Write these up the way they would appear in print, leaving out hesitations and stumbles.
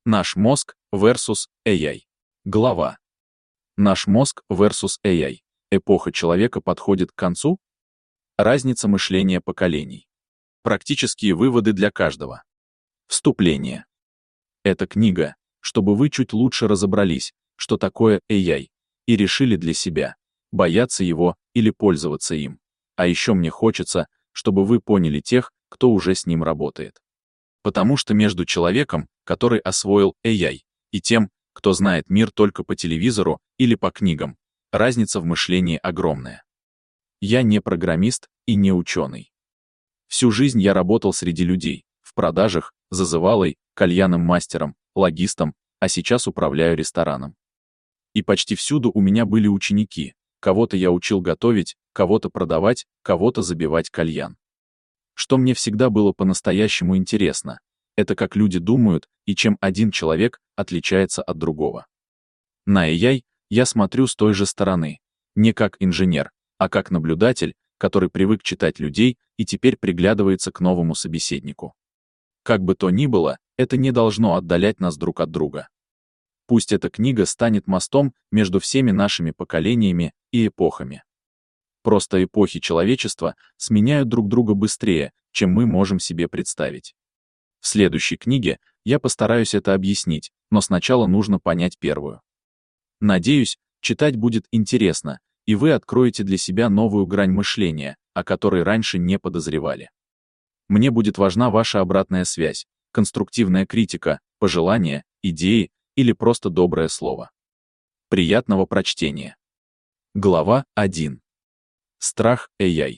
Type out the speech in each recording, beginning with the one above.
Наш мозг versus AI. Глава. Наш мозг versus AI. Эпоха человека подходит к концу? Разница мышления поколений. Практические выводы для каждого. Вступление. Эта книга, чтобы вы чуть лучше разобрались, что такое AI, и решили для себя, бояться его или пользоваться им. А еще мне хочется, чтобы вы поняли тех, кто уже с ним работает. Потому что между человеком, который освоил AI, и тем, кто знает мир только по телевизору или по книгам, разница в мышлении огромная. Я не программист и не ученый. Всю жизнь я работал среди людей, в продажах, зазывалой, кальянным мастером, логистом, а сейчас управляю рестораном. И почти всюду у меня были ученики, кого-то я учил готовить, кого-то продавать, кого-то забивать кальян. Что мне всегда было по-настоящему интересно, это как люди думают и чем один человек отличается от другого. На AI я смотрю с той же стороны, не как инженер, а как наблюдатель, который привык читать людей и теперь приглядывается к новому собеседнику. Как бы то ни было, это не должно отдалять нас друг от друга. Пусть эта книга станет мостом между всеми нашими поколениями и эпохами. Просто эпохи человечества сменяют друг друга быстрее, чем мы можем себе представить. В следующей книге я постараюсь это объяснить, но сначала нужно понять первую. Надеюсь, читать будет интересно, и вы откроете для себя новую грань мышления, о которой раньше не подозревали. Мне будет важна ваша обратная связь, конструктивная критика, пожелания, идеи или просто доброе слово. Приятного прочтения. Глава 1. Страх AI.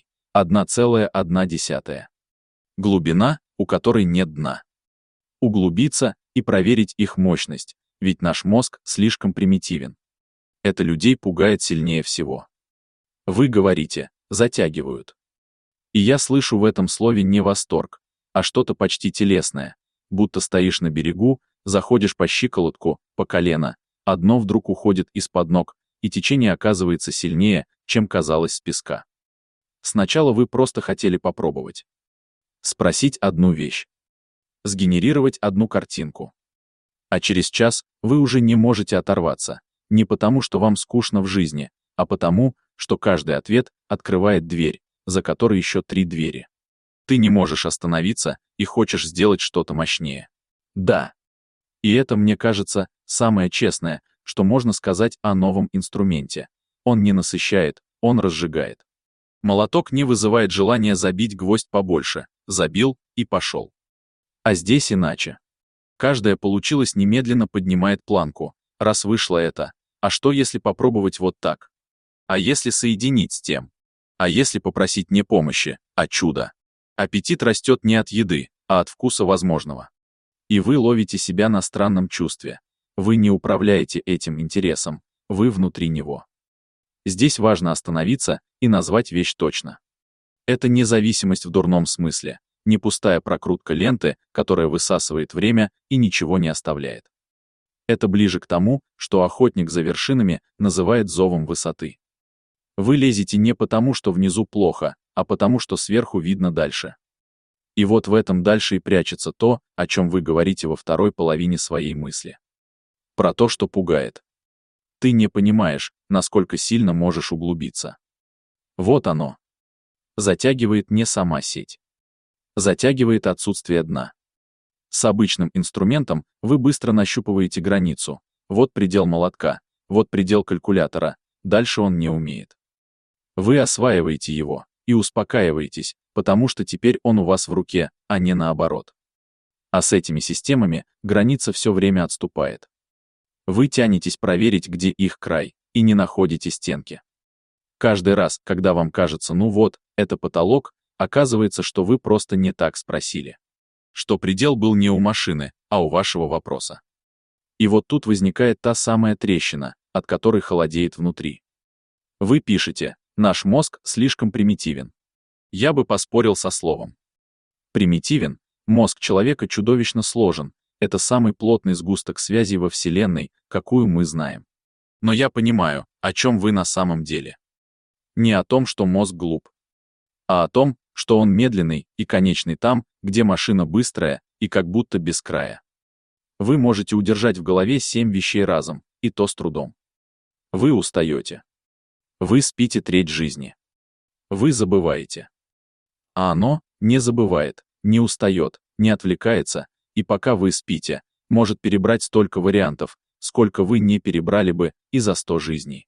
1,1. Глубина, у которой нет дна. Углубиться и проверить их мощность, ведь наш мозг слишком примитивен. Это людей пугает сильнее всего. Вы говорите, затягивают. И я слышу в этом слове не восторг, а что-то почти телесное, будто стоишь на берегу, заходишь по щиколотку, по колено, а дно вдруг уходит из-под ног, и течение оказывается сильнее, чем казалось с песка. Сначала вы просто хотели попробовать. Спросить одну вещь. Сгенерировать одну картинку. А через час вы уже не можете оторваться, не потому, что вам скучно в жизни, а потому, что каждый ответ открывает дверь, за которой еще 3 двери. Ты не можешь остановиться и хочешь сделать что-то мощнее. Да. И это, мне кажется, самое честное, что можно сказать о новом инструменте. Он не насыщает, он разжигает. Молоток не вызывает желания забить гвоздь побольше, забил и пошел. А здесь иначе. Каждая получилось немедленно поднимает планку, раз вышло это. А что если попробовать вот так? А если соединить с тем? А если попросить не помощи, а чуда? Аппетит растет не от еды, а от вкуса возможного. И вы ловите себя на странном чувстве. Вы не управляете этим интересом, вы внутри него. Здесь важно остановиться и назвать вещь точно. Это не зависимость в дурном смысле, не пустая прокрутка ленты, которая высасывает время и ничего не оставляет. Это ближе к тому, что охотник за вершинами называет зовом высоты. Вы лезете не потому, что внизу плохо, а потому, что сверху видно дальше. И вот в этом дальше и прячется то, о чем вы говорите во второй половине своей мысли. Про то, что пугает. Ты не понимаешь, насколько сильно можешь углубиться. Вот оно. Затягивает не сама сеть. Затягивает отсутствие дна. С обычным инструментом вы быстро нащупываете границу. Вот предел молотка, вот предел калькулятора, дальше он не умеет. Вы осваиваете его и успокаиваетесь, потому что теперь он у вас в руке, а не наоборот. А с этими системами граница все время отступает. Вы тянетесь проверить, где их край, и не находите стенки. Каждый раз, когда вам кажется, ну вот, это потолок, оказывается, что вы просто не так спросили. Что предел был не у машины, а у вашего вопроса. И вот тут возникает та самая трещина, от которой холодеет внутри. Вы пишете, наш мозг слишком примитивен. Я бы поспорил со словом. Примитивен, мозг человека чудовищно сложен, это самый плотный сгусток связей во Вселенной, какую мы знаем. Но я понимаю, о чем вы на самом деле. Не о том, что мозг глуп, а о том, что он медленный и конечный там, где машина быстрая и как будто без края. Вы можете удержать в голове 7 вещей разом, и то с трудом. Вы устаете. Вы спите треть жизни. Вы забываете. А оно не забывает, не устает, не отвлекается, и пока вы спите, может перебрать столько вариантов, сколько вы не перебрали бы и за 100 жизней.